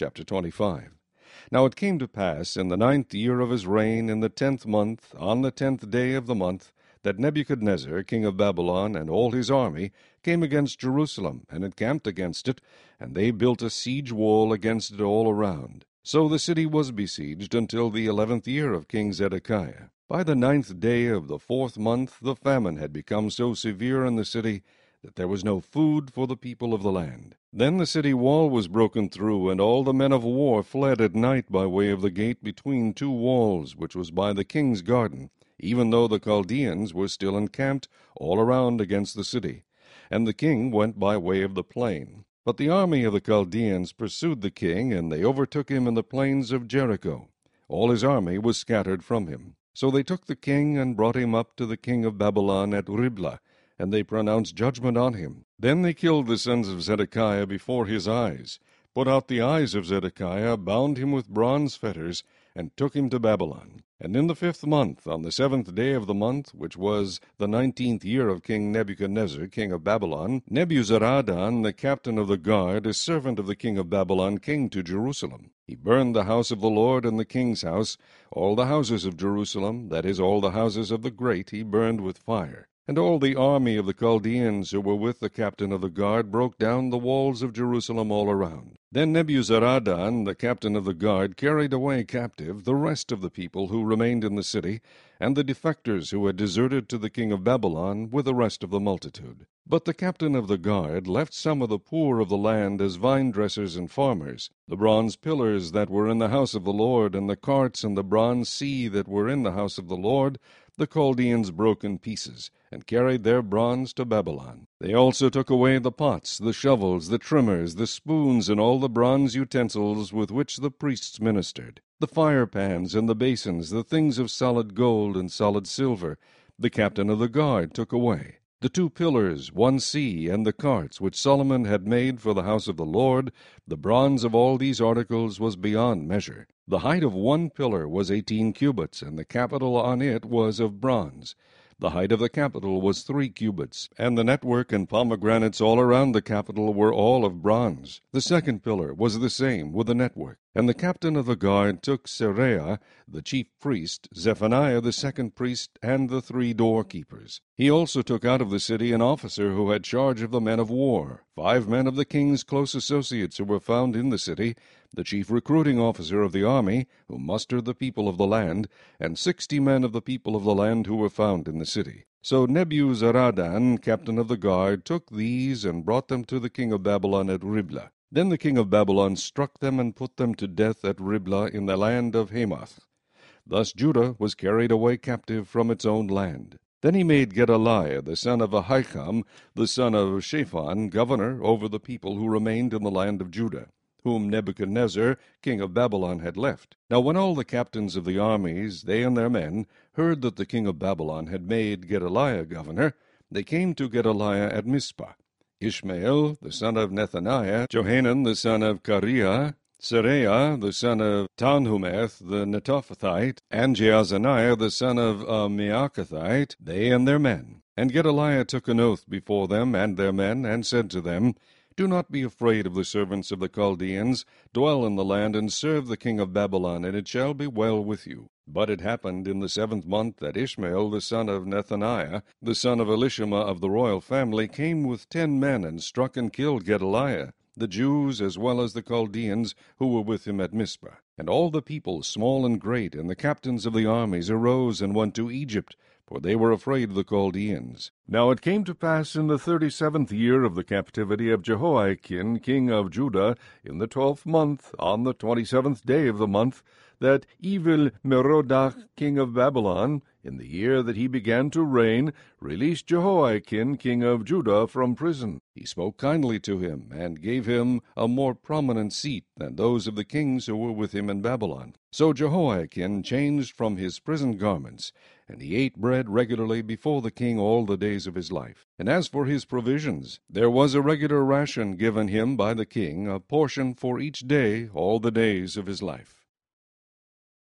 chapter 25. Now it came to pass in the 9th year of his reign, in the 10th month, on the 10th day of the month, that Nebuchadnezzar, king of Babylon, and all his army came against Jerusalem, and encamped against it, and they built a siege wall against it all around. So the city was besieged until the 11th year of King Zedekiah. By the 9th day of the 4th month the famine had become so severe in the city that there was no food for the people of the land. Then the city wall was broken through, and all the men of war fled at night by way of the gate between two walls, which was by the king's garden, even though the Chaldeans were still encamped all around against the city. And the king went by way of the plain. But the army of the Chaldeans pursued the king, and they overtook him in the plains of Jericho. All his army was scattered from him. So they took the king and brought him up to the king of Babylon at Riblah, and they pronounced judgment on him. Then they killed the sons of Zedekiah before his eyes, put out the eyes of Zedekiah, bound him with bronze fetters, and took him to Babylon. And in the 5th month, on the 7th day of the month, which was the 19th year of King Nebuchadnezzar, king of Babylon, Nebuzaradan, the captain of the guard, a servant of the king of Babylon, came to Jerusalem. He burned the house of the Lord and the king's house, all the houses of Jerusalem, that is, all the houses of the great, he burned with fire. And all the army of the Chaldeans who were with the captain of the guard broke down the walls of Jerusalem all around. Then Nebuzaradan, the captain of the guard, carried away captive the rest of the people who remained in the city, and the defectors who had deserted to the king of Babylon with the rest of the multitude. But the captain of the guard left some of the poor of the land as vine-dressers and farmers. The bronze pillars that were in the house of the Lord, and the carts and the bronze sea that were in the house of the Lord, the Chaldeans broke in pieces, and carried their bronze to Babylon. They also took away the pots, the shovels, the trimmers, the spoons, and all the bronze utensils with which the priests ministered, the fire pans and the basins, the things of solid gold and solid silver, the captain of the guard took away. The 2 pillars, 1 sea, and the carts which Solomon had made for the house of the Lord, the bronze of all these articles was beyond measure. The height of 1 pillar was 18 cubits, and the capital on it was of bronze. The height of the capital was 3 cubits, and the network and pomegranates all around the capital were all of bronze. The 2nd pillar was the same, with the network. And the captain of the guard took Seraiah, the chief priest, Zephaniah the 2nd priest, and the 3 doorkeepers. He also took out of the city an officer who had charge of the men of war, 5 men of the king's close associates who were found in the city, the chief recruiting officer of the army, who mustered the people of the land, and 60 men of the people of the land who were found in the city. So Nebuzaradan, captain of the guard, took these and brought them to the king of Babylon at Riblah. Then the king of Babylon struck them and put them to death at Riblah in the land of Hamath. Thus Judah was carried away captive from its own land. Then he made Gedaliah, the son of Ahikam, the son of Shaphan, governor over the people who remained in the land of Judah, whom Nebuchadnezzar, king of Babylon, had left. Now when all the captains of the armies, they and their men, heard that the king of Babylon had made Gedaliah governor, they came to Gedaliah at Mizpah. Ishmael, the son of Nethaniah, Johanan, the son of Kareah, Seraiah, the son of Tanhumeth, the Netophathite, and Jaazaniah, the son of Meakathite, they and their men. And Gedaliah took an oath before them and their men, and said to them, Do not be afraid of the servants of the Chaldeans. Dwell in the land, and serve the king of Babylon, and it shall be well with you. But it happened in the 7th month that Ishmael, the son of Nethaniah, the son of Elishama of the royal family, came with 10 men, and struck and killed Gedaliah, the Jews as well as the Chaldeans who were with him at Mizpah. And all the people, small and great, and the captains of the armies arose and went to Egypt, for they were afraid of the Chaldeans. Now it came to pass in the 37th year of the captivity of Jehoiakim, king of Judah, in the 12th month, on the 27th day of the month, that Evil-Merodach, king of Babylon, in the year that he began to reign, released Jehoiakim, king of Judah, from prison. He spoke kindly to him, and gave him a more prominent seat than those of the kings who were with him in Babylon. So Jehoiakim changed from his prison garments, and he ate bread regularly before the king all the days of his life. And as for his provisions, there was a regular ration given him by the king, a portion for each day all the days of his life.